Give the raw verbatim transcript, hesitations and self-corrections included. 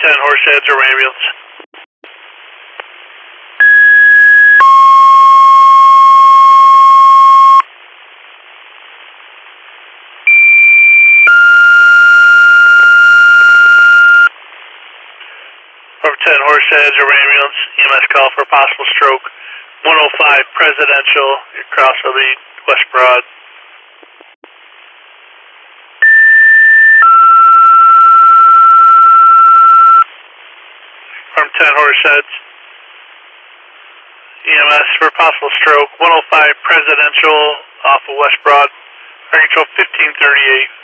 ten Horseheads or ambulance. Over ten Horseheads or ambulance. E M S call for possible stroke. one oh five Presidential across the lead, West Broad. From ten Horseheads. E M S for possible stroke. one oh five Presidential off of West Broad. Fire control fifteen thirty-eight.